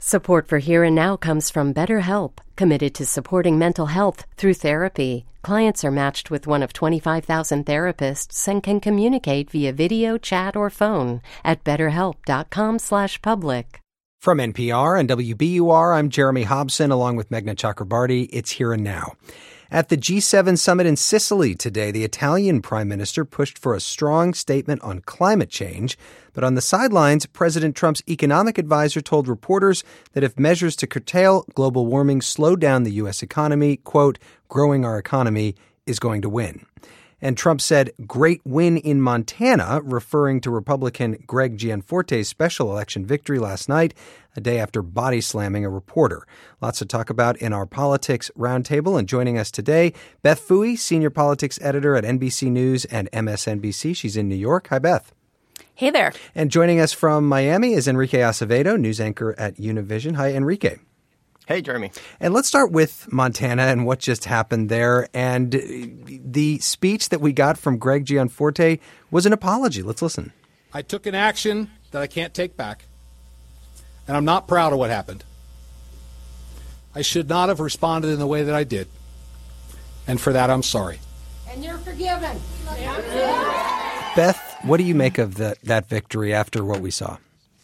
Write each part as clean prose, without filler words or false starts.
Support for Here and Now comes from BetterHelp, committed to supporting mental health through therapy. Clients are matched with one of 25,000 therapists and can communicate via video, chat, or phone at betterhelp.com/public. From NPR and WBUR, I'm Jeremy Hobson, along with Meghna Chakrabarti. It's Here and Now. At the G7 summit in Sicily today, the Italian prime minister pushed for a strong statement on climate change. But on the sidelines, President Trump's economic advisor told reporters that if measures to curtail global warming slow down the U.S. economy, quote, growing our economy is going to win. And Trump said, great win in Montana, referring to Republican Greg Gianforte's special election victory last night, a day after body slamming a reporter. Lots to talk about in our Politics Roundtable. And joining us today, Beth Pfui, senior politics editor at NBC News and MSNBC. She's in New York. Hi, Beth. Hey there. And joining us from Miami is Enrique Acevedo, news anchor at Univision. Hi, Enrique. Hey, Jeremy. And let's start with Montana and what just happened there. And the speech that we got from Greg Gianforte was an apology. Let's listen. I took an action that I can't take back, and I'm not proud of what happened. I should not have responded in the way that I did, and for that I'm sorry. And you're forgiven. Beth, what do you make of that victory after what we saw?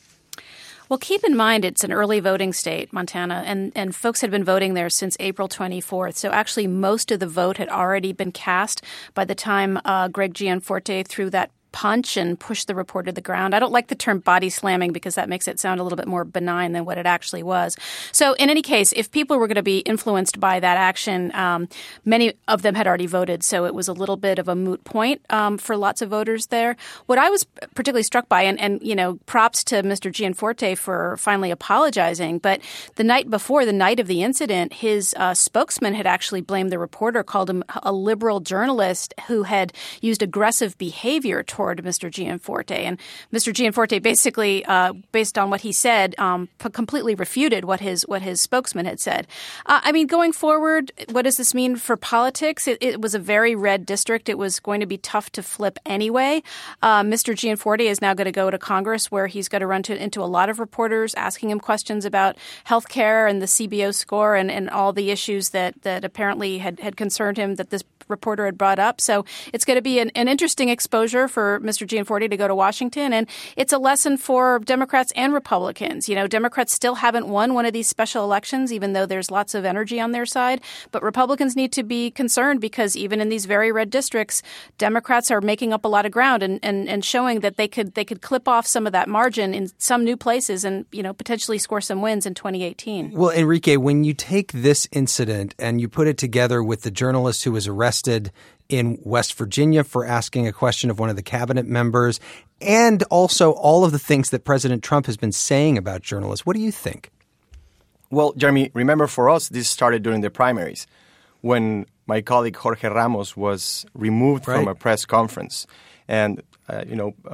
Well, keep in mind it's an early voting state, Montana, and folks had been voting there since April 24th. So actually most of the vote had already been cast by the time Greg Gianforte threw that punch and push the reporter to the ground. I don't like the term body slamming because that makes it sound a little bit more benign than what it actually was. So in any case, if people were going to be influenced by that action, many of them had already voted. So it was a little bit of a moot point for lots of voters there. What I was particularly struck by, and you know, props to Mr. Gianforte for finally apologizing, but the night before, the night of the incident, his spokesman had actually blamed the reporter, called him a liberal journalist who had used aggressive behavior toward Mr. Gianforte. And Mr. Gianforte basically, based on what he said, completely refuted what his spokesman had said. I mean, going forward, what does this mean for politics? It was a very red district. It was going to be tough to flip anyway. Mr. Gianforte is now going to go to Congress where he's going to run into a lot of reporters asking him questions about health care and the CBO score and all the issues that apparently had concerned him that this reporter had brought up. So it's going to be an interesting exposure for Mr. Gianforte to go to Washington. And it's a lesson for Democrats and Republicans. You know, Democrats still haven't won one of these special elections, even though there's lots of energy on their side. But Republicans need to be concerned because even in these very red districts, Democrats are making up a lot of ground and showing that they could clip off some of that margin in some new places and, you know, potentially score some wins in 2018. Well, Enrique, when you take this incident and you put it together with the journalist who was arrested in West Virginia for asking a question of one of the cabinet members, and also all of the things that President Trump has been saying about journalists, what do you think? Well, Jeremy, remember for us, this started during the primaries when my colleague Jorge Ramos was removed from a press conference. And, I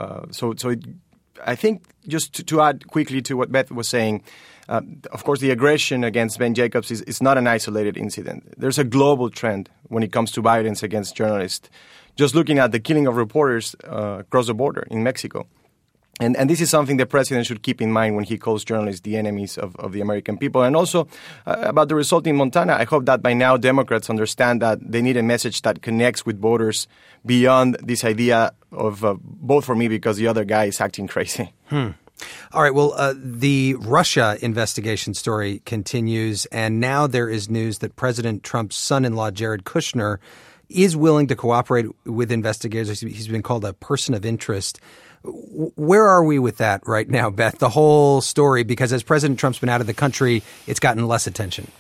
think just to add quickly to what Beth was saying, of course, the aggression against Ben Jacobs is not an isolated incident. There's a global trend when it comes to violence against journalists. Just looking at the killing of reporters across the border in Mexico. And this is something the president should keep in mind when he calls journalists the enemies of the American people. And also about the result in Montana, I hope that by now Democrats understand that they need a message that connects with voters beyond this idea of vote for me because the other guy is acting crazy. All right. Well, the Russia investigation story continues. And now there is news that President Trump's son-in-law, Jared Kushner, is willing to cooperate with investigators. He's been called a person of interest. Where are we with that right now, Beth? The whole story, because as President Trump's been out of the country, it's gotten less attention.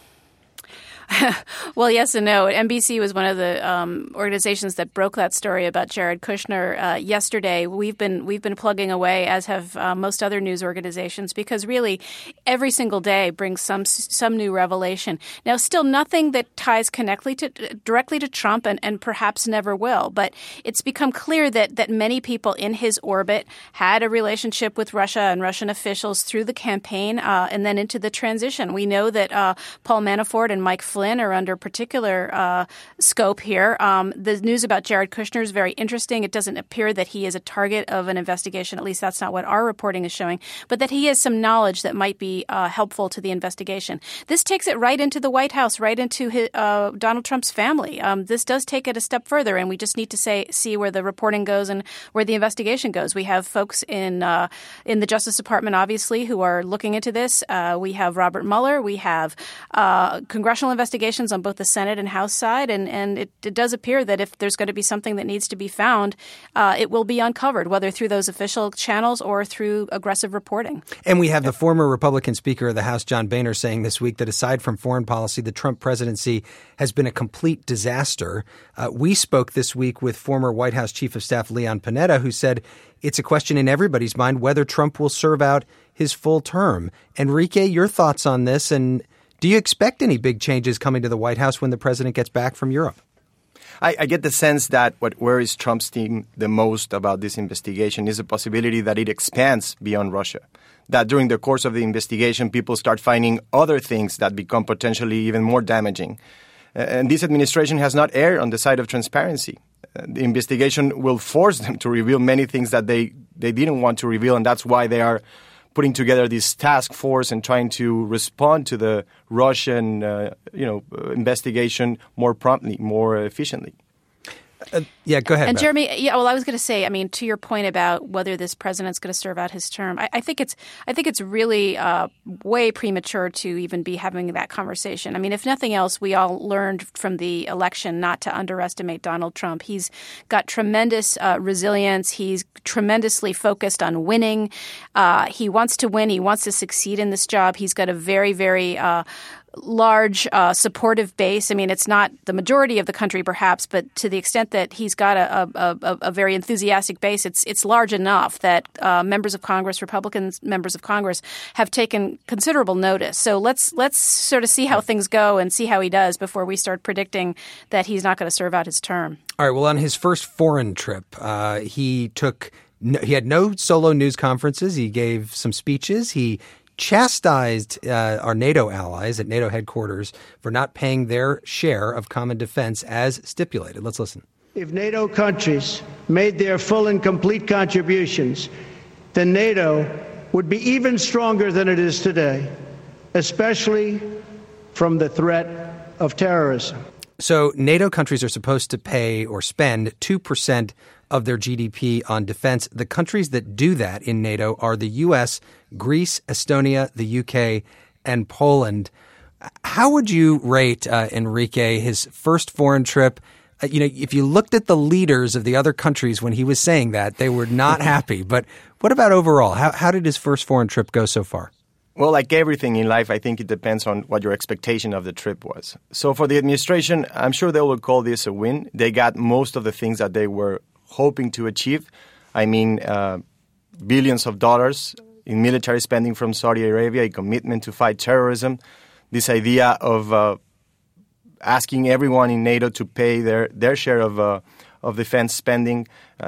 Well, yes and no. NBC was one of the organizations that broke that story about Jared Kushner yesterday. We've been plugging away, as have most other news organizations, because really every single day brings some new revelation. Now, still nothing that ties directly to Trump, and perhaps never will. But it's become clear that many people in his orbit had a relationship with Russia and Russian officials through the campaign and then into the transition. We know that Paul Manafort and Mike Flynn Flynn are under particular scope here. The news about Jared Kushner is very interesting. It doesn't appear that he is a target of an investigation. At least that's not what our reporting is showing, but that he has some knowledge that might be helpful to the investigation. This takes it right into the White House, right into Donald Trump's family. This does take it a step further, and we just need to see where the reporting goes and where the investigation goes. We have folks in the Justice Department, obviously, who are looking into this. We have Robert Mueller. We have congressional investigations on both the Senate and House side, and it does appear that if there's going to be something that needs to be found, it will be uncovered, whether through those official channels or through aggressive reporting. And we have the former Republican Speaker of the House, John Boehner, saying this week that aside from foreign policy, the Trump presidency has been a complete disaster. We spoke this week with former White House Chief of Staff Leon Panetta, who said it's a question in everybody's mind whether Trump will serve out his full term. Enrique, your thoughts on this, and do you expect any big changes coming to the White House when the president gets back from Europe? I get the sense that what worries Trump's team the most about this investigation is the possibility that it expands beyond Russia. That during the course of the investigation, people start finding other things that become potentially even more damaging. And this administration has not erred on the side of transparency. The investigation will force them to reveal many things that they didn't want to reveal, and that's why they are putting together this task force and trying to respond to the Russian, investigation more promptly, more efficiently. Yeah, go ahead. And Beth. Jeremy, I was going to say, to your point about whether this president's going to serve out his term, I think it's really way premature to even be having that conversation. If nothing else, we all learned from the election not to underestimate Donald Trump. He's got tremendous resilience. He's tremendously focused on winning. He wants to win. He wants to succeed in this job. He's got a very, very large supportive base. It's not the majority of the country, perhaps, but to the extent that he's got a very enthusiastic base, it's large enough that members of Congress, Republican members of Congress, have taken considerable notice. So let's sort of see how things go and see how he does before we start predicting that he's not going to serve out his term. All right. Well, on his first foreign trip, he had no solo news conferences. He gave some speeches. He chastised our NATO allies at NATO headquarters for not paying their share of common defense as stipulated. Let's listen. If NATO countries made their full and complete contributions, then NATO would be even stronger than it is today, especially from the threat of terrorism. So NATO countries are supposed to pay or spend 2% of their GDP on defense. The countries that do that in NATO are the U.S., Greece, Estonia, the UK, and Poland. How would you rate, Enrique, his first foreign trip? If you looked at the leaders of the other countries when he was saying that, they were not happy. But what about overall? How did his first foreign trip go so far? Well, like everything in life, I think it depends on what your expectation of the trip was. So for the administration, I'm sure they will call this a win. They got most of the things that they were hoping to achieve. Billions of dollars in military spending from Saudi Arabia, a commitment to fight terrorism, this idea of asking everyone in NATO to pay their share of defense spending.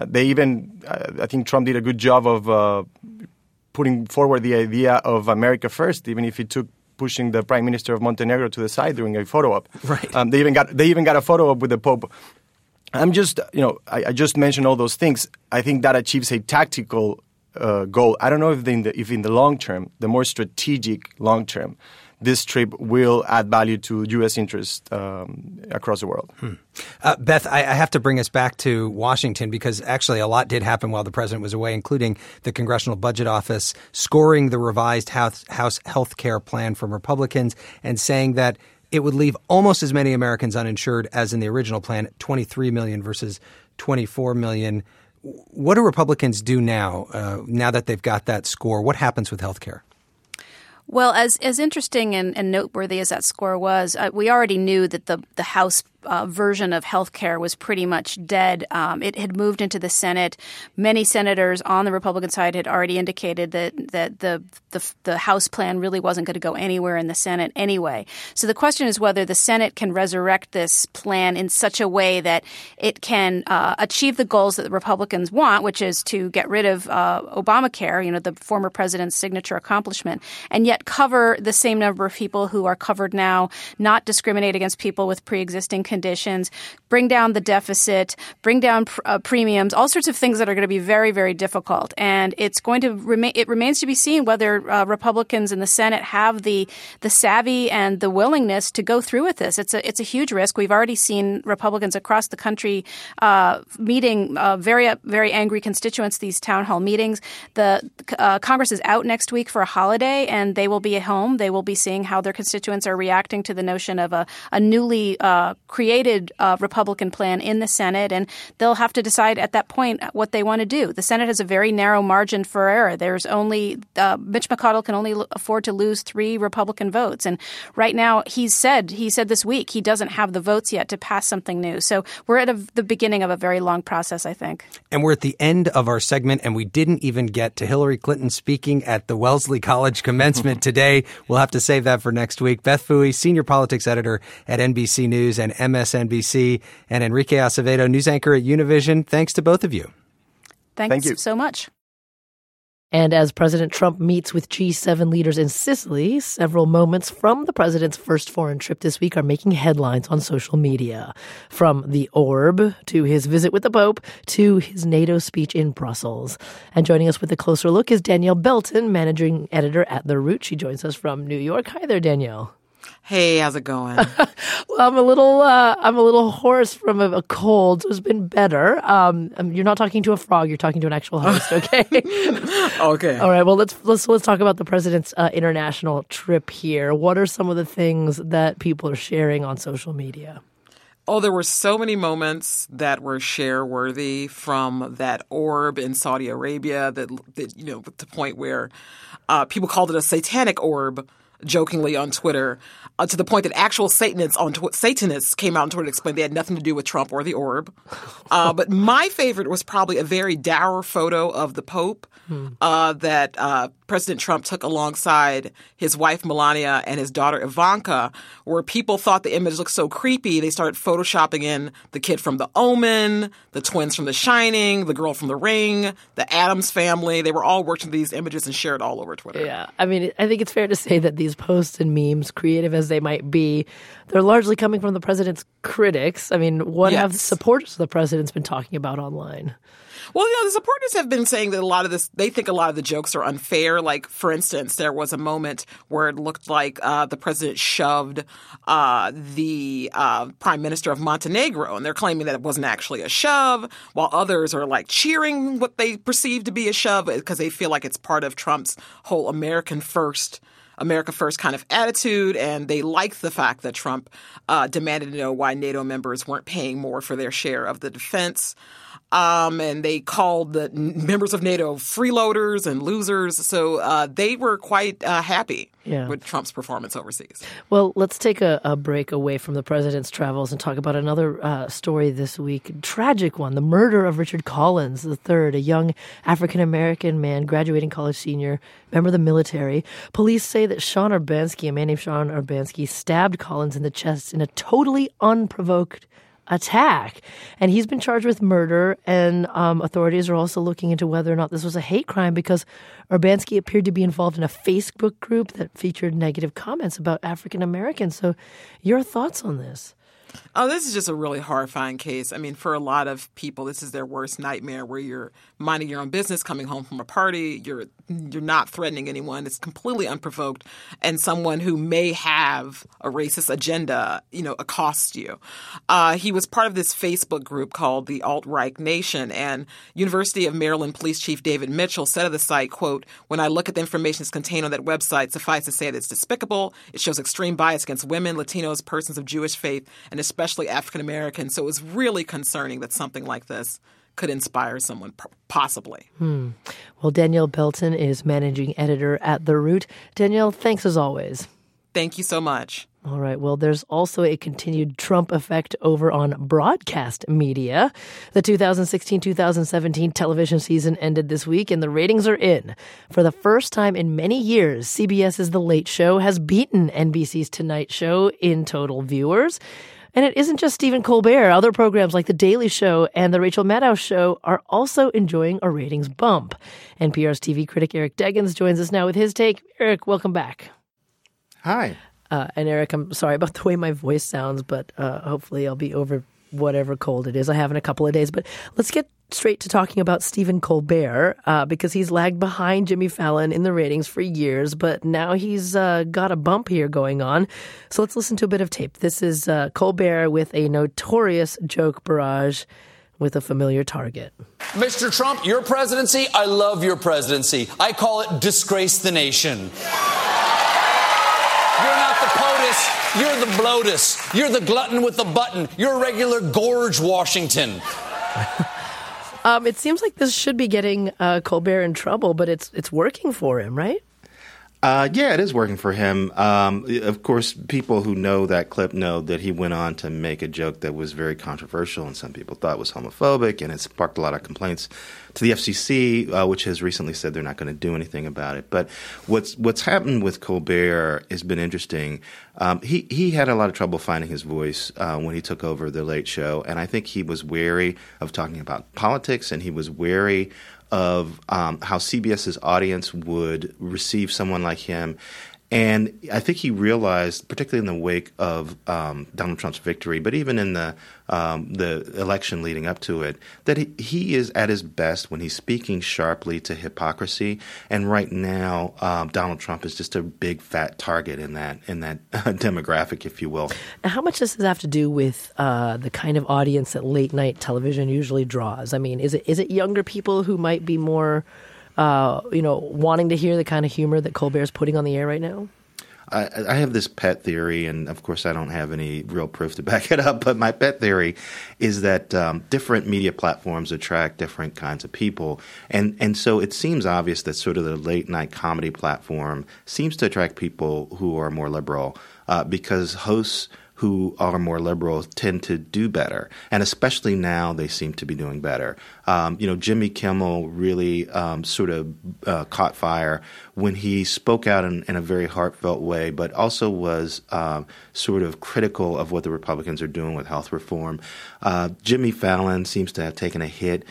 I think Trump did a good job of putting forward the idea of America first, even if it took pushing the Prime Minister of Montenegro to the side during a photo op. Right. They even got a photo op with the Pope. I just mentioned all those things. I think that achieves a tactical goal. I don't know if in the long term, the more strategic long term, this trip will add value to U.S. interests across the world. Beth, I have to bring us back to Washington because actually a lot did happen while the president was away, including the Congressional Budget Office scoring the revised House health care plan from Republicans and saying that it would leave almost as many Americans uninsured as in the original plan, 23 million versus 24 million. What do Republicans do now that they've got that score? What happens with health care? Well, as interesting and noteworthy as that score was, we already knew that the House version of health care was pretty much dead. It had moved into the Senate. Many senators on the Republican side had already indicated that the House plan really wasn't going to go anywhere in the Senate anyway. So the question is whether the Senate can resurrect this plan in such a way that it can achieve the goals that the Republicans want, which is to get rid of Obamacare, the former president's signature accomplishment, and yet cover the same number of people who are covered now, not discriminate against people with pre-existing conditions, bring down the deficit, bring down premiums, all sorts of things that are going to be very, very difficult. And it's going to it remains to be seen whether Republicans in the Senate have the savvy and the willingness to go through with this. It's a huge risk. We've already seen Republicans across the country meeting very, very angry constituents, these town hall meetings. The Congress is out next week for a holiday, and they will be at home. They will be seeing how their constituents are reacting to the notion of a newly created Republican plan in the Senate, and they'll have to decide at that point what they want to do. The Senate has a very narrow margin for error. There's only Mitch McConnell can only afford to lose 3 Republican votes, and right now he said this week he doesn't have the votes yet to pass something new. So we're at the beginning of a very long process, I think. And we're at the end of our segment, and we didn't even get to Hillary Clinton speaking at the Wellesley College commencement today. We'll have to save that for next week. Beth Fooey, senior politics editor at NBC News and MSNBC, and Enrique Acevedo, news anchor at Univision. Thanks to both of you. Thank you so much. And as President Trump meets with G7 leaders in Sicily, several moments from the president's first foreign trip this week are making headlines on social media. From the orb to his visit with the Pope to his NATO speech in Brussels. And joining us with a closer look is Danielle Belton, managing editor at The Root. She joins us from New York. Hi there, Danielle. Hey, how's it going? Well, I'm a little hoarse from a cold, so it's been better. You're not talking to a frog; you're talking to an actual host. Okay. Okay. All right. Well, let's talk about the president's international trip here. What are some of the things that people are sharing on social media? Oh, there were so many moments that were share-worthy, from that orb in Saudi Arabia that to the point where people called it a satanic orb, jokingly on Twitter, to the point that actual Satanists came out on Twitter to explain they had nothing to do with Trump or the orb. But my favorite was probably a very dour photo of the Pope that President Trump took alongside his wife Melania and his daughter Ivanka, where people thought the image looked so creepy, they started photoshopping in the kid from The Omen, the twins from The Shining, the girl from The Ring, the Addams Family. They were all working these images and shared all over Twitter. Yeah. I mean, I think it's fair to say that these posts and memes, creative as they might be, they're largely coming from the president's critics. I mean, what have the supporters of the president's been talking about online? Well, the supporters have been saying that they think a lot of the jokes are unfair. Like, for instance, there was a moment where it looked like the president shoved the prime minister of Montenegro, and they're claiming that it wasn't actually a shove, while others are like cheering what they perceive to be a shove because they feel like it's part of Trump's whole America first kind of attitude, and they liked the fact that Trump demanded to know why NATO members weren't paying more for their share of the defense. And they called the members of NATO freeloaders and losers. So they were quite happy with Trump's performance overseas. Well, let's take a break away from the president's travels and talk about another story this week. A tragic one, the murder of Richard Collins III, a young African-American man, graduating college senior, member of the military. Police say that Sean Urbanski, a man named Sean Urbanski, stabbed Collins in the chest in a totally unprovoked attack. And he's been charged with murder, and authorities are also looking into whether or not this was a hate crime because Urbanski appeared to be involved in a Facebook group that featured negative comments about African Americans. So your thoughts on this? Oh, this is just a really horrifying case. I mean, for a lot of people, this is their worst nightmare, where you're minding your own business, coming home from a party, you're not threatening anyone. It's completely unprovoked, and someone who may have a racist agenda, accosts you. He was part of this Facebook group called the Alt-Right Nation, and University of Maryland Police Chief David Mitchell said of the site, quote, "When I look at the information that's contained on that website, suffice to say that it's despicable. It shows extreme bias against women, Latinos, persons of Jewish faith, and especially African Americans." So it was really concerning that something like this could inspire someone, possibly. Well, Danielle Belton is managing editor at The Root. Danielle, thanks as always. Thank you so much. All right. Well, there's also a continued Trump effect over on broadcast media. The 2016-2017 television season ended this week, and the ratings are in. For the first time in many years, CBS's The Late Show has beaten NBC's Tonight Show in total viewers. And it isn't just Stephen Colbert. Other programs like The Daily Show and The Rachel Maddow Show are also enjoying a ratings bump. NPR's TV critic Eric Deggans joins us now with his take. Eric, welcome back. Hi. And Eric, I'm sorry about the way my voice sounds, but hopefully I'll be over whatever cold it is I have in a couple of days. But let's get straight to talking about Stephen Colbert because he's lagged behind Jimmy Fallon in the ratings for years, but now he's got a bump here going on. So let's listen to a bit of tape. This is Colbert with a notorious joke barrage with a familiar target. Mr. Trump, your presidency, I love your presidency. I call it disgrace the nation. You're not the POTUS, you're the bloatus. You're the glutton with the button. You're a regular Gorge Washington. It seems like this should be getting Colbert in trouble, but it's working for him, right? Yeah, it is working for him. Of course, people who know that clip know that he went on to make a joke that was very controversial and some people thought was homophobic, and it sparked a lot of complaints to the FCC, which has recently said they're not going to do anything about it. But what's happened with Colbert has been interesting. He had a lot of trouble finding his voice when he took over The Late Show, and I think he was wary of talking about politics, and he was wary of how CBS's audience would receive someone like him. And I think he realized, particularly in the wake of Donald Trump's victory, but even in the election leading up to it, that he is at his best when he's speaking sharply to hypocrisy. And right now, Donald Trump is just a big fat target in that demographic, if you will. Now, how much does this have to do with the kind of audience that late night television usually draws? I mean, is it younger people who might be more wanting to hear the kind of humor that Colbert's putting on the air right now? I have this pet theory, and of course I don't have any real proof to back it up, but my pet theory is that different media platforms attract different kinds of people. And so it seems obvious that sort of the late night comedy platform seems to attract people who are more liberal because hosts who are more liberal tend to do better. And especially now, they seem to be doing better. Jimmy Kimmel really sort of caught fire when he spoke out in a very heartfelt way, but also was sort of critical of what the Republicans are doing with health reform. Jimmy Fallon seems to have taken a hit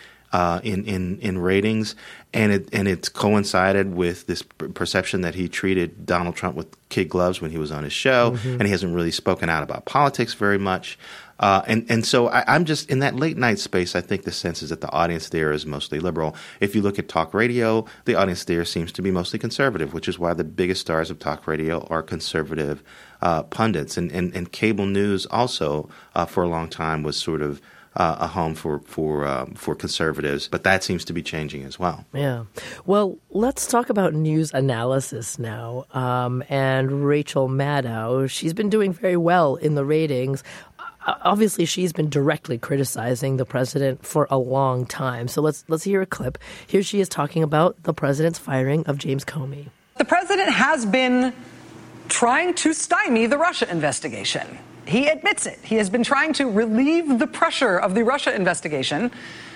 in ratings, and it's coincided with this perception that he treated Donald Trump with kid gloves when he was on his show, and he hasn't really spoken out about politics very much. And so I'm just in that late night space. I think the sense is that the audience there is mostly liberal. If you look at talk radio, the audience there seems to be mostly conservative, which is why the biggest stars of talk radio are conservative pundits. And cable news also for a long time was sort of a home for conservatives, but that seems to be changing as well. Yeah. Well, let's talk about news analysis now. And Rachel Maddow, she's been doing very well in the ratings. Obviously, she's been directly criticizing the president for a long time. So let's hear a clip. Here she is talking about the president's firing of James Comey. The president has been trying to stymie the Russia investigation. He admits it. He has been trying to relieve the pressure of the Russia investigation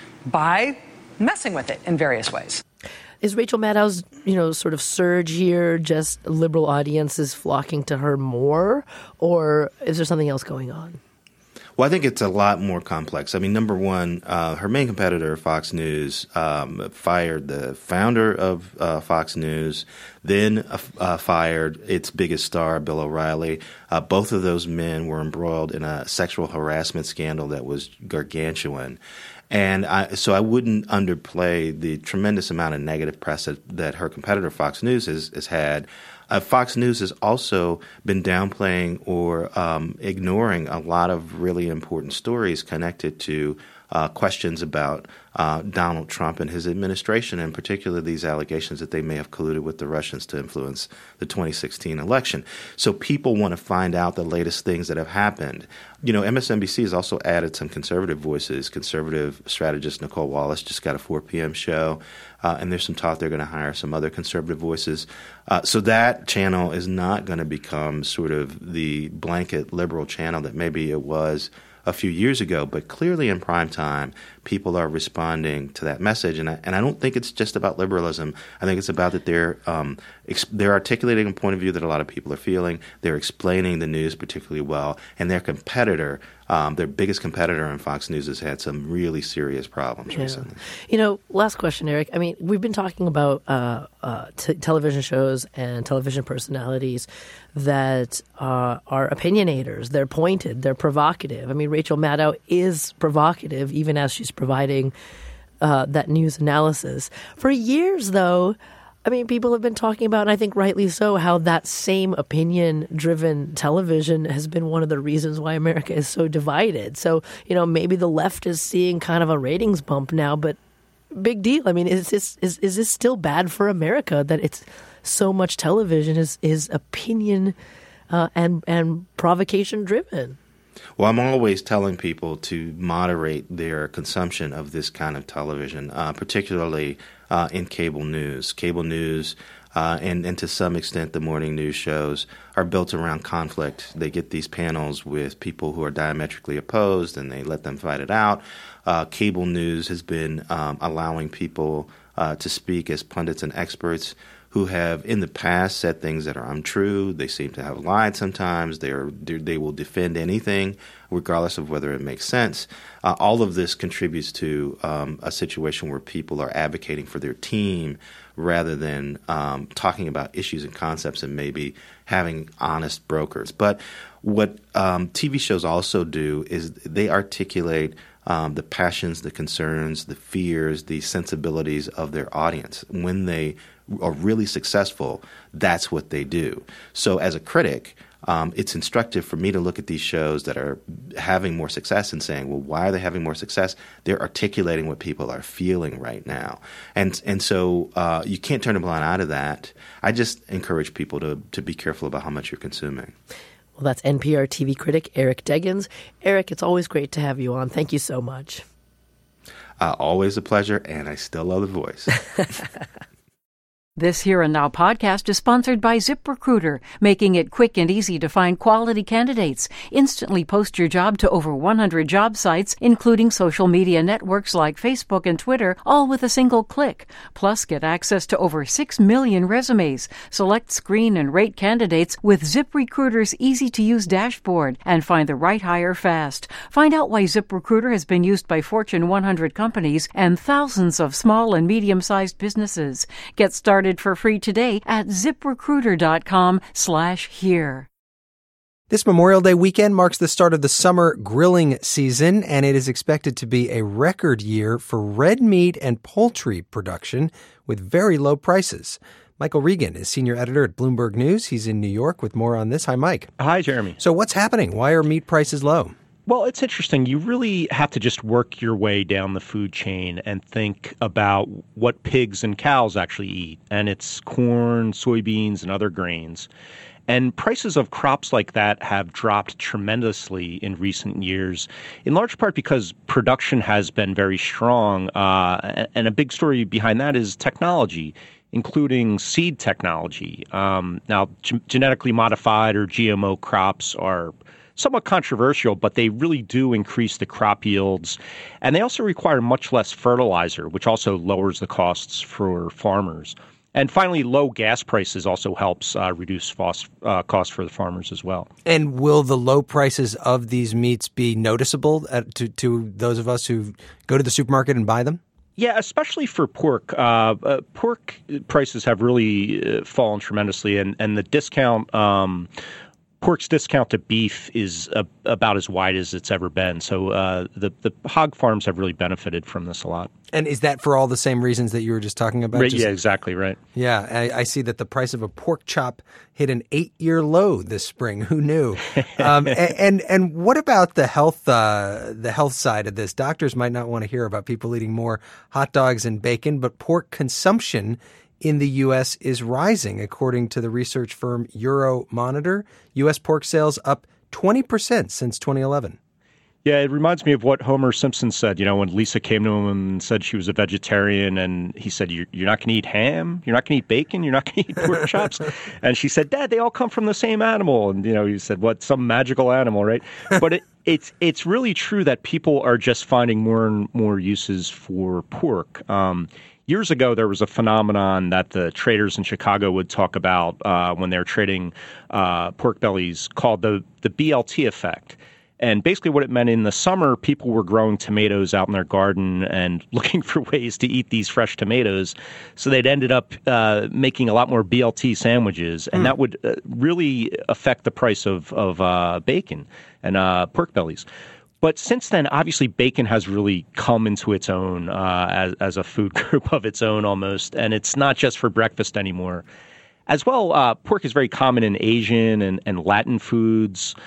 by messing with it in various ways. Is Rachel Maddow's, sort of surge here just liberal audiences flocking to her more, or is there something else going on? Well, I think it's a lot more complex. I mean, number one, her main competitor, Fox News, fired the founder of Fox News, then fired its biggest star, Bill O'Reilly. Both of those men were embroiled in a sexual harassment scandal that was gargantuan. And so I wouldn't underplay the tremendous amount of negative press that her competitor, Fox News, has had. Fox News has also been downplaying or ignoring a lot of really important stories connected to questions about Donald Trump and his administration, and particularly these allegations that they may have colluded with the Russians to influence the 2016 election. So people want to find out the latest things that have happened. MSNBC has also added some conservative voices. Conservative strategist Nicole Wallace just got a 4 p.m. show, and there's some talk they're going to hire some other conservative voices. So that channel is not going to become sort of the blanket liberal channel that maybe it was a few years ago, but clearly in prime time, people are responding to that message, and I don't think it's just about liberalism. I think it's about that they're articulating a point of view that a lot of people are feeling. They're explaining the news particularly well, and their competitor, their biggest competitor in Fox News, has had some really serious problems recently. Last question, Eric. I mean, we've been talking about television shows and television personalities that are opinionators. They're pointed. They're provocative. I mean, Rachel Maddow is provocative, even as she's providing that news analysis. For years, though, I mean, people have been talking about, and I think rightly so, how that same opinion-driven television has been one of the reasons why America is so divided. So, maybe the left is seeing kind of a ratings bump now, but big deal. I mean, is this still bad for America that it's so much television is opinion and provocation-driven? Well, I'm always telling people to moderate their consumption of this kind of television, particularly in cable news. Cable news and to some extent the morning news shows are built around conflict. They get these panels with people who are diametrically opposed, and they let them fight it out. Cable news has been allowing people to speak as pundits and experts who have in the past said things that are untrue. They seem to have lied sometimes. They will defend anything, regardless of whether it makes sense. All of this contributes to a situation where people are advocating for their team rather than talking about issues and concepts and maybe having honest brokers. But what TV shows also do is they articulate the passions, the concerns, the fears, the sensibilities of their audience. When they are really successful, that's what they do. So as a critic, it's instructive for me to look at these shows that are having more success and saying, well, why are they having more success? They're articulating what people are feeling right now. And so you can't turn a blind eye to that. I just encourage people to be careful about how much you're consuming. Well, that's NPR TV critic Eric Deggans. Eric, it's always great to have you on. Thank you so much. Always a pleasure, and I still love the voice. This Here and Now podcast is sponsored by ZipRecruiter, making it quick and easy to find quality candidates. Instantly post your job to over 100 job sites, including social media networks like Facebook and Twitter, all with a single click. Plus, get access to over 6 million resumes. Select, screen, and rate candidates with ZipRecruiter's easy-to-use dashboard and find the right hire fast. Find out why ZipRecruiter has been used by Fortune 100 companies and thousands of small and medium-sized businesses. Get started for free today at ZipRecruiter.com/here. This Memorial Day weekend marks the start of the summer grilling season, and it is expected to be a record year for red meat and poultry production with very low prices. Michael Regan is senior editor at Bloomberg News. He's in New York with more on this. Hi, Mike. Hi, Jeremy. So what's happening? Why are meat prices low? Well, it's interesting. You really have to just work your way down the food chain and think about what pigs and cows actually eat. And it's corn, soybeans, and other grains. And prices of crops like that have dropped tremendously in recent years, in large part because production has been very strong. And a big story behind that is technology, including seed technology. Now, genetically modified or GMO crops are somewhat controversial, but they really do increase the crop yields. And they also require much less fertilizer, which also lowers the costs for farmers. And finally, low gas prices also helps reduce costs for the farmers as well. And will the low prices of these meats be noticeable to those of us who go to the supermarket and buy them? Yeah, especially for pork. Pork prices have really fallen tremendously, and the discount pork's discount to beef is about as wide as it's ever been. So the hog farms have really benefited from this a lot. And is that for all the same reasons that you were just talking about? Right, yeah, exactly right. Yeah, I see that the price of a pork chop hit an 8-year low this spring. Who knew? And what about the health side of this? Doctors might not want to hear about people eating more hot dogs and bacon, but pork consumption in the U.S. is rising, according to the research firm Euromonitor. U.S. pork sales up 20% since 2011. Yeah, it reminds me of what Homer Simpson said, when Lisa came to him and said she was a vegetarian, and he said, you're not going to eat ham? You're not going to eat bacon? You're not going to eat pork chops? And she said, Dad, they all come from the same animal. And, he said, what, some magical animal, right? But it's really true that people are just finding more and more uses for pork. Years ago, there was a phenomenon that the traders in Chicago would talk about when they're trading pork bellies called the BLT effect. And basically what it meant in the summer, people were growing tomatoes out in their garden and looking for ways to eat these fresh tomatoes. So they'd ended up making a lot more BLT sandwiches. And that would really affect the price of bacon and pork bellies. But since then, obviously, bacon has really come into its own as a food group of its own almost. And it's not just for breakfast anymore. As well, pork is very common in Asian and Latin foods.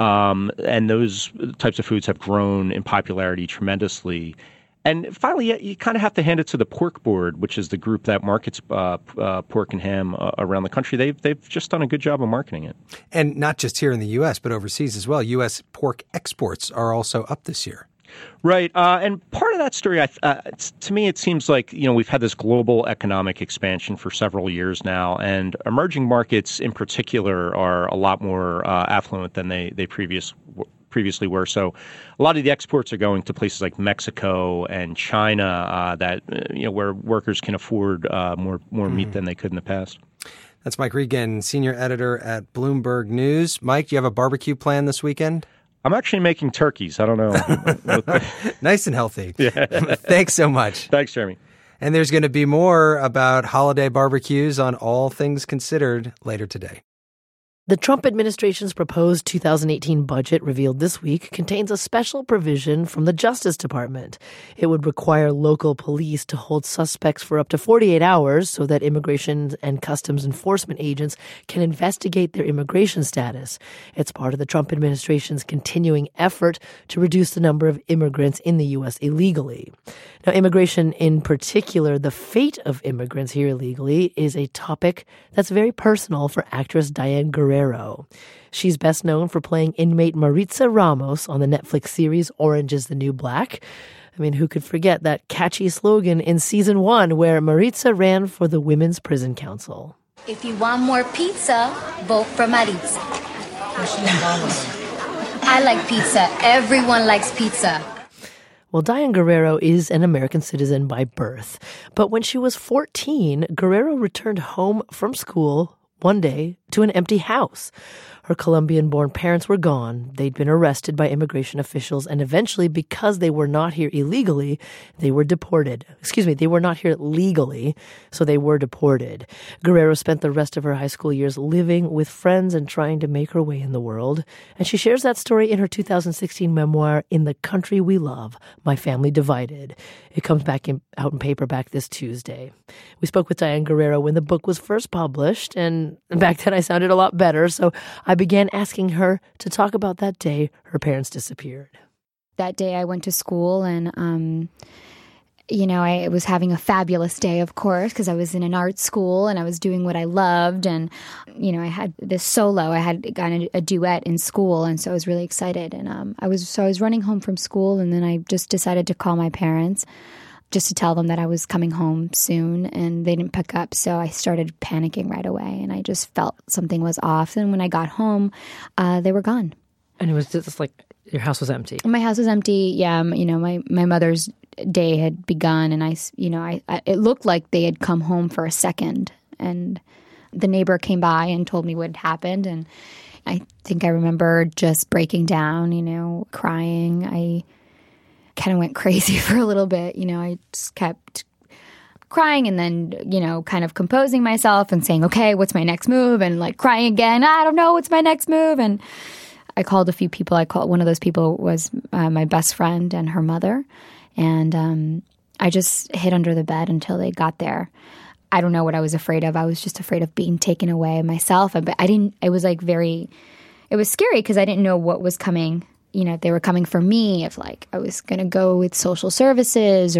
And those types of foods have grown in popularity tremendously. And finally, you kind of have to hand it to the Pork Board, which is the group that markets pork and ham around the country. They've just done a good job of marketing it. And not just here in the U.S., but overseas as well. U.S. pork exports are also up this year. Right. And part of that story, to me, it seems like, we've had this global economic expansion for several years now, and emerging markets in particular are a lot more affluent than they previously were. So a lot of the exports are going to places like Mexico and China where workers can afford more meat than they could in the past. That's Mike Regan, senior editor at Bloomberg News. Mike, do you have a barbecue plan this weekend? I'm actually making turkeys. I don't know. Nice and healthy. Yeah. Thanks so much. Thanks, Jeremy. And there's going to be more about holiday barbecues on All Things Considered later today. The Trump administration's proposed 2018 budget revealed this week contains a special provision from the Justice Department. It would require local police to hold suspects for up to 48 hours so that immigration and customs enforcement agents can investigate their immigration status. It's part of the Trump administration's continuing effort to reduce the number of immigrants in the U.S. illegally. Now, immigration in particular, the fate of immigrants here illegally, is a topic that's very personal for actress Diane Guerrero. She's best known for playing inmate Maritza Ramos on the Netflix series Orange is the New Black. I mean, who could forget that catchy slogan in season 1 where Maritza ran for the Women's Prison Council? If you want more pizza, vote for Maritza. I like pizza. Everyone likes pizza. Well, Diane Guerrero is an American citizen by birth. But when she was 14, Guerrero returned home from school one day to an empty house. Her Colombian-born parents were gone. They'd been arrested by immigration officials, and eventually, because they were not here illegally, they were deported. They were not here legally, so they were deported. Guerrero spent the rest of her high school years living with friends and trying to make her way in the world. And she shares that story in her 2016 memoir, In the Country We Love, My Family Divided. It comes out in paperback this Tuesday. We spoke with Diane Guerrero when the book was first published, and back then I sounded a lot better, so I began asking her to talk about that day her parents disappeared. That day I went to school and, I was having a fabulous day, of course, because I was in an art school and I was doing what I loved. And, I had this solo. I had gotten a duet in school, and so I was really excited. And I was running home from school, and then I just decided to call my parents just to tell them that I was coming home soon, and they didn't pick up. So I started panicking right away, and I just felt something was off. And when I got home, they were gone. And it was just like your house was empty. My house was empty. Yeah, my mother's day had begun, and I it looked like they had come home for a second. And the neighbor came by and told me what had happened, and I think I remember just breaking down, crying. I kind of went crazy for a little bit. I just kept crying and then, kind of composing myself and saying, okay, what's my next move? And like crying again, I don't know, what's my next move? And I called a few people. One of those people was my best friend and her mother. And I just hid under the bed until they got there. I don't know what I was afraid of. I was just afraid of being taken away myself. But it was scary because I didn't know what was coming. If they were coming for me, if like I was going to go with social services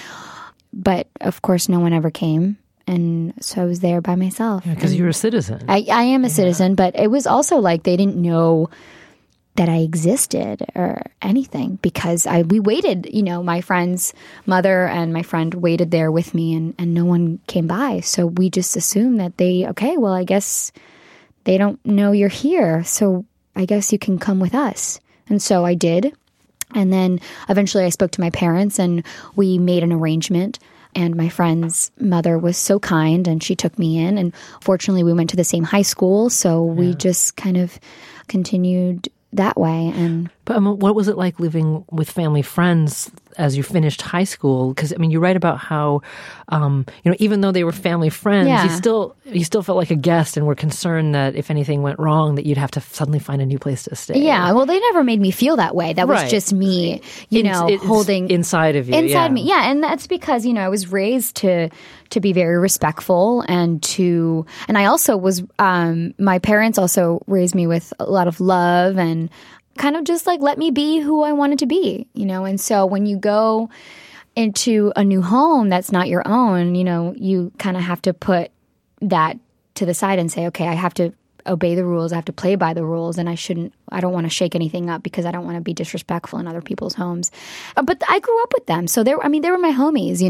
but of course no one ever came. And so I was there by myself. Because you're a citizen. I am a citizen, but it was also like they didn't know that I existed or anything because we waited, my friend's mother and my friend waited there with me and no one came by. So we just assumed that I guess they don't know you're here. So I guess you can come with us. And so I did. And then eventually I spoke to my parents and we made an arrangement. And my friend's mother was so kind and she took me in. And fortunately we went to the same high school. So we just kind of continued that way. But what was it like living with family friends as you finished high school? Because you write about how, even though they were family friends, you still felt like a guest and were concerned that if anything went wrong, that you'd have to suddenly find a new place to stay. Yeah, well, they never made me feel that way. That was just me, holding inside of you, inside me. Yeah, and that's because I was raised to be very respectful and I also was. My parents also raised me with a lot of love and kind of just like let me be who I wanted to be, And so when you go into a new home that's not your own, you kind of have to put that to the side and say, okay, I have to obey the rules. I have to play by the rules, and I don't want to shake anything up because I don't want to be disrespectful in other people's homes. But I grew up with them, so they were my homies.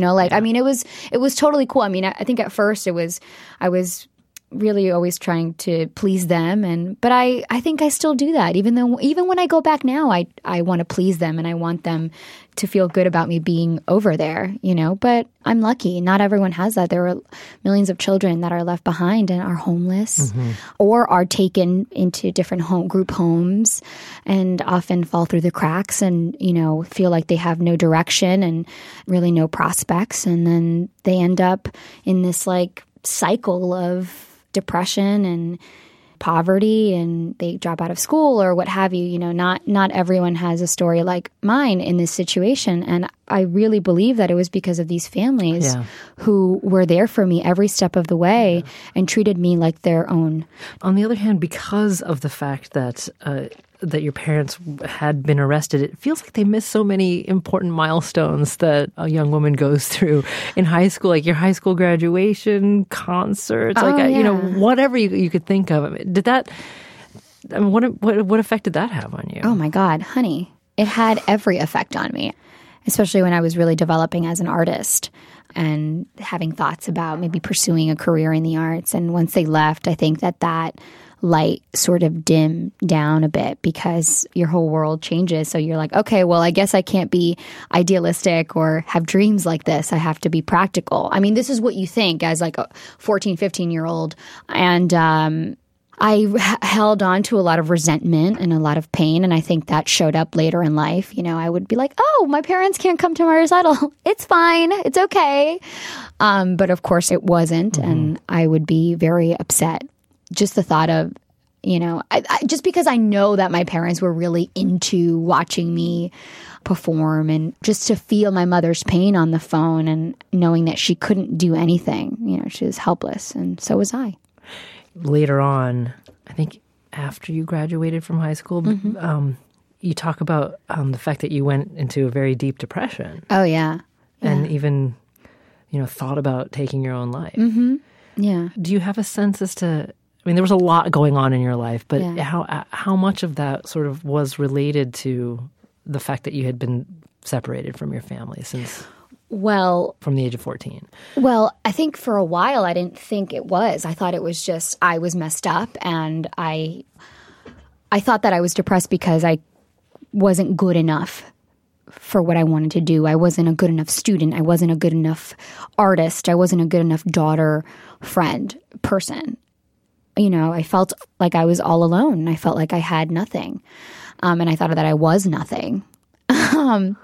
It was totally cool. I think at first I was really always trying to please them, but I think I still do that. Even when I go back now, I want to please them and I want them to feel good about me being over there, But I'm lucky. Not everyone has that. There are millions of children that are left behind and are homeless or are taken into different group homes and often fall through the cracks and, feel like they have no direction and really no prospects. And then they end up in this like cycle of depression and poverty and they drop out of school or what have you. Not everyone has a story like mine in this situation. And I really believe that it was because of these families who were there for me every step of the way and treated me like their own. On the other hand, because of the fact that your parents had been arrested, it feels like they missed so many important milestones that a young woman goes through in high school, like your high school graduation, concerts, whatever you could think of. Did that? What effect did that have on you? Oh my God, honey, it had every effect on me, especially when I was really developing as an artist and having thoughts about maybe pursuing a career in the arts. And once they left, I think that light sort of dimmed down a bit because your whole world changes. So you're like, okay, well, I guess I can't be idealistic or have dreams like this. I have to be practical. This is what you think as like a 14, 15-year-old. And I held on to a lot of resentment and a lot of pain. And I think that showed up later in life. I would be like, oh, my parents can't come to my recital. It's fine. It's okay. But of course it wasn't. And I would be very upset. Just the thought of, just because I know that my parents were really into watching me perform and just to feel my mother's pain on the phone and knowing that she couldn't do anything, she was helpless. And so was I. Later on, I think after you graduated from high school, you talk about the fact that you went into a very deep depression. Oh, yeah. And even, thought about taking your own life. Yeah. Do you have a sense as to... there was a lot going on in your life, but how much of that sort of was related to the fact that you had been separated from your family since from the age of 14? Well, I think for a while I didn't think it was. I thought it was just I was messed up and I thought that I was depressed because I wasn't good enough for what I wanted to do. I wasn't a good enough student. I wasn't a good enough artist. I wasn't a good enough daughter, friend, person. I felt like I was all alone. I felt like I had nothing. And I thought that I was nothing.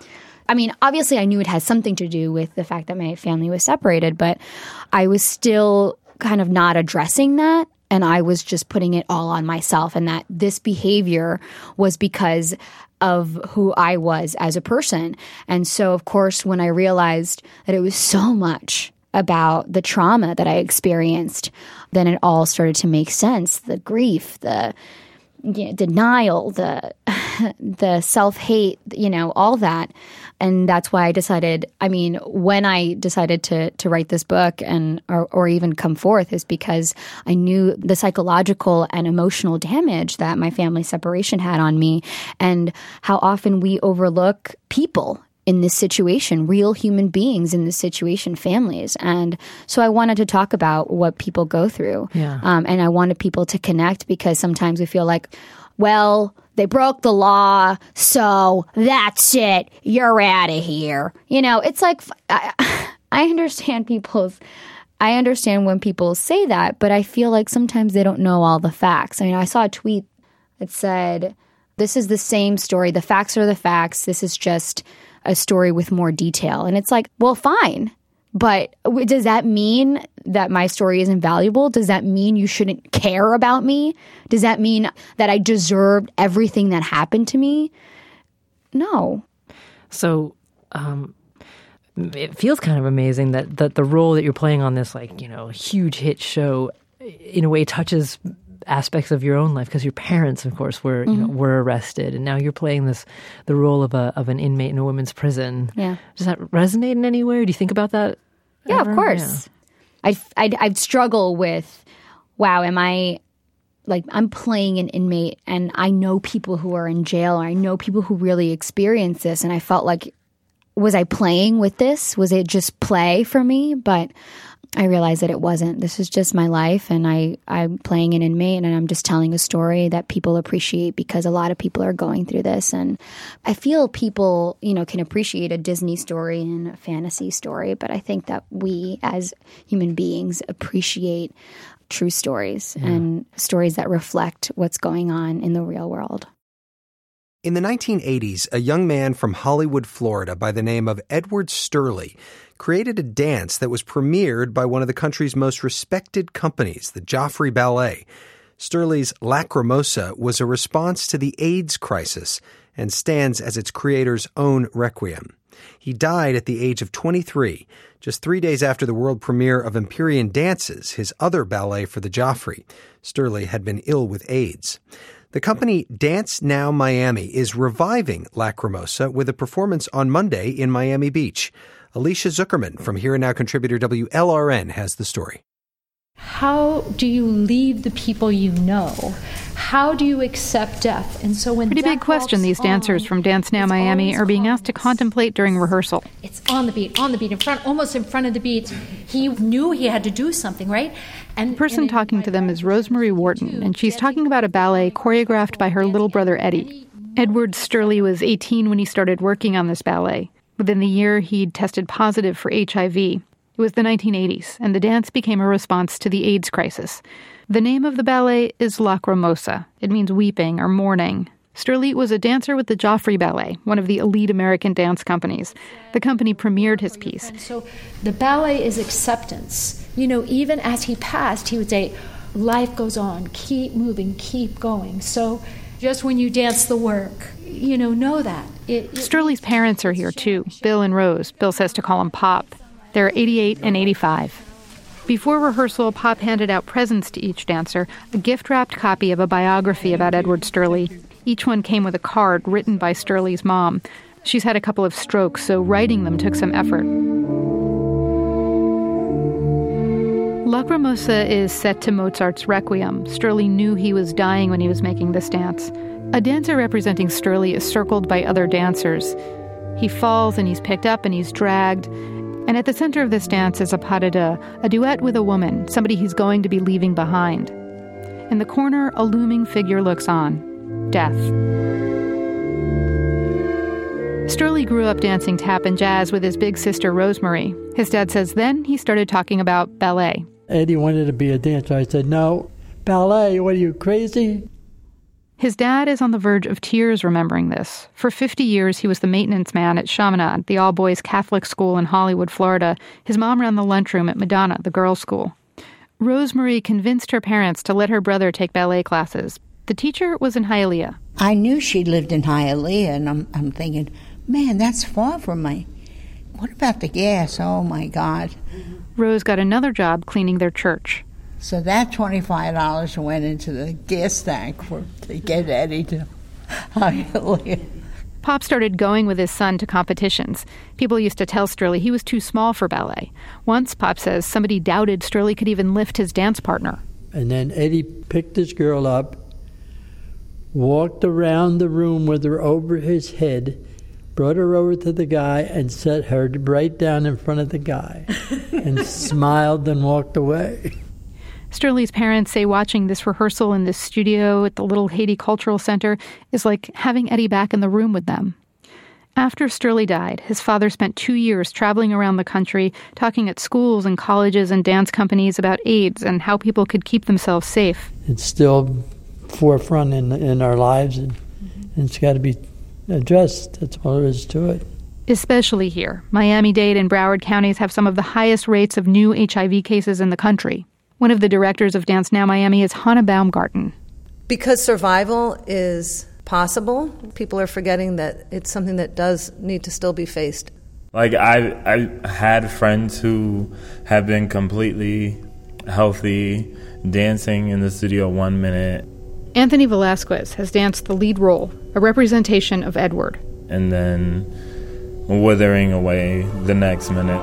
I mean, obviously I knew it has something to do with the fact that my family was separated, but I was still kind of not addressing that. And I was just putting it all on myself, and that this behavior was because of who I was as a person. And so, of course, when I realized that it was so much about the trauma that I experienced, then it all started to make sense. The grief, the denial, the self-hate, all that. And that's why I decided, when I decided to write this book or even come forth, is because I knew the psychological and emotional damage that my family separation had on me, and how often we overlook people in this situation, real human beings in this situation, families. And so I wanted to talk about what people go through. Yeah. And I wanted people to connect, because sometimes we feel like, well, they broke the law, so that's it. You're out of here. It's like, I understand when people say that, but I feel like sometimes they don't know all the facts. I saw a tweet that said, this is the same story. The facts are the facts. This is just a story with more detail. And it's like, well, fine. But does that mean that my story isn't valuable? Does that mean you shouldn't care about me? Does that mean that I deserved everything that happened to me? No. So it feels kind of amazing that the role that you're playing on this, huge hit show in a way touches aspects of your own life, because your parents, of course, were arrested, and now you're playing the role of an inmate in a women's prison. Yeah. Does that resonate in any way? Or do you think about that? Yeah, ever? Of course. Yeah. I'd struggle with, wow, I'm playing an inmate, and I know people who are in jail, and I know people who really experience this, and I felt like, was I playing with this? Was it just play for me? But I realized that it wasn't. This is just my life, and I'm playing an inmate, and I'm just telling a story that people appreciate, because a lot of people are going through this. And I feel people, can appreciate a Disney story and a fantasy story, but I think that we as human beings appreciate true stories and stories that reflect what's going on in the real world. In the 1980s, a young man from Hollywood, Florida, by the name of Edward Sturley, created a dance that was premiered by one of the country's most respected companies, the Joffrey Ballet. Sturley's Lacrimosa was a response to the AIDS crisis and stands as its creator's own requiem. He died at the age of 23, just 3 days after the world premiere of Empyrean Dances, his other ballet for the Joffrey. Sturley had been ill with AIDS. The company Dance Now Miami is reviving Lacrimosa with a performance on Monday in Miami Beach. Alicia Zuckerman from Here and Now contributor WLRN has the story. How do you leave the people you know? How do you accept death? And so when pretty big question these dancers from Dance Now Miami are being asked to contemplate during rehearsal. It's on the beat, in front, almost in front of the beat. He knew he had to do something, right? And the person talking to them is Rosemary Wharton, and she's talking about a ballet choreographed by her little brother Eddie. Edward Sturley was 18 when he started working on this ballet. Within the year, he'd tested positive for HIV. It was the 1980s, and the dance became a response to the AIDS crisis. The name of the ballet is Lacrimosa. It means weeping or mourning. Sturley was a dancer with the Joffrey Ballet, one of the elite American dance companies. The company premiered his piece. And so the ballet is acceptance. Even as he passed, he would say, life goes on, keep moving, keep going. So just when you dance the work, know that. Sturley's parents are here too, Bill and Rose. Bill says to call him Pop. They're 88 and 85. Before rehearsal, Pop handed out presents to each dancer, a gift-wrapped copy of a biography about Edward Sturley. Each one came with a card written by Sturley's mom. She's had a couple of strokes, so writing them took some effort. Lacrimosa is set to Mozart's Requiem. Sturley knew he was dying when he was making this dance. A dancer representing Sturley is circled by other dancers. He falls and he's picked up and he's dragged. And at the center of this dance is a pas de deux, a duet with a woman, somebody he's going to be leaving behind. In the corner, a looming figure looks on. Death. Sturley grew up dancing tap and jazz with his big sister Rosemary. His dad says then he started talking about ballet. Eddie wanted to be a dancer. I said, no, ballet, what are you, crazy? His dad is on the verge of tears remembering this. For 50 years, he was the maintenance man at Chaminade, the all-boys Catholic school in Hollywood, Florida. His mom ran the lunchroom at Madonna, the girls' school. Rosemarie convinced her parents to let her brother take ballet classes. The teacher was in Hialeah. I knew she lived in Hialeah, and I'm thinking, man, that's far from me. What about the gas? Oh, my God. Rose got another job cleaning their church. So that $25 went into the gas tank to get Eddie to Hialeah. Pop started going with his son to competitions. People used to tell Sterling he was too small for ballet. Once, Pop says, somebody doubted Sterling could even lift his dance partner. And then Eddie picked this girl up, walked around the room with her over his head, brought her over to the guy and set her right down in front of the guy and smiled and walked away. Sterling's parents say watching this rehearsal in this studio at the Little Haiti Cultural Center is like having Eddie back in the room with them. After Sterling died, his father spent 2 years traveling around the country, talking at schools and colleges and dance companies about AIDS and how people could keep themselves safe. It's still forefront in our lives, and it's got to be addressed. That's all there is to it. Especially here. Miami-Dade and Broward counties have some of the highest rates of new HIV cases in the country. One of the directors of Dance Now Miami is Hannah Baumgarten. Because survival is possible, people are forgetting that it's something that does need to still be faced. Like, I had friends who have been completely healthy, dancing in the studio 1 minute. Anthony Velasquez has danced the lead role, a representation of Edward. And then withering away the next minute.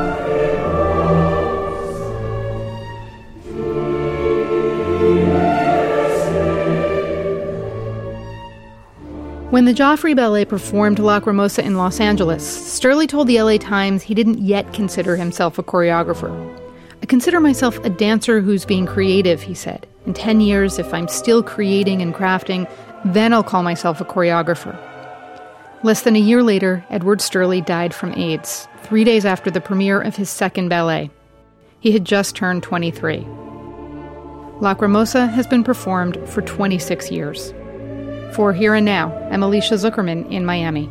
When the Joffrey Ballet performed Lacrimosa in Los Angeles, Sterling told the LA Times he didn't yet consider himself a choreographer. I consider myself a dancer who's being creative, he said. In 10 years, if I'm still creating and crafting, then I'll call myself a choreographer. Less than a year later, Edward Sterling died from AIDS, 3 days after the premiere of his second ballet. He had just turned 23. Lacrimosa has been performed for 26 years. For Here and Now, I'm Alicia Zuckerman in Miami.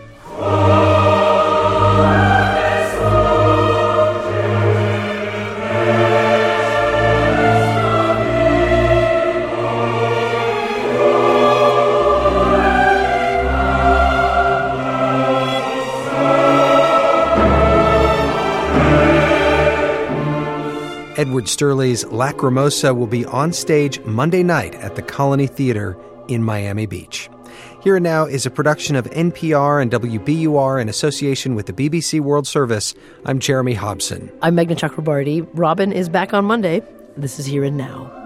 Edward Sterling's Lacrimosa will be on stage Monday night at the Colony Theater in Miami Beach. Here and Now is a production of NPR and WBUR in association with the BBC World Service. I'm Jeremy Hobson. I'm Meghna Chakrabarti. Robin is back on Monday. This is Here and Now.